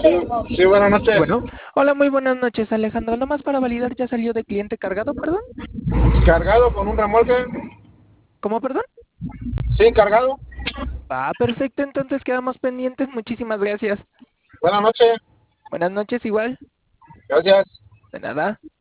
Sí, buenas noches. Bueno, hola, muy buenas noches, Alejandro. Nomás para validar, ¿ya salió de cliente cargado, perdón? Cargado con un remolque. ¿Cómo, perdón? Sí, cargado. Ah, perfecto, entonces quedamos pendientes. Muchísimas gracias. Buenas noches. Buenas noches, igual. Gracias. De nada.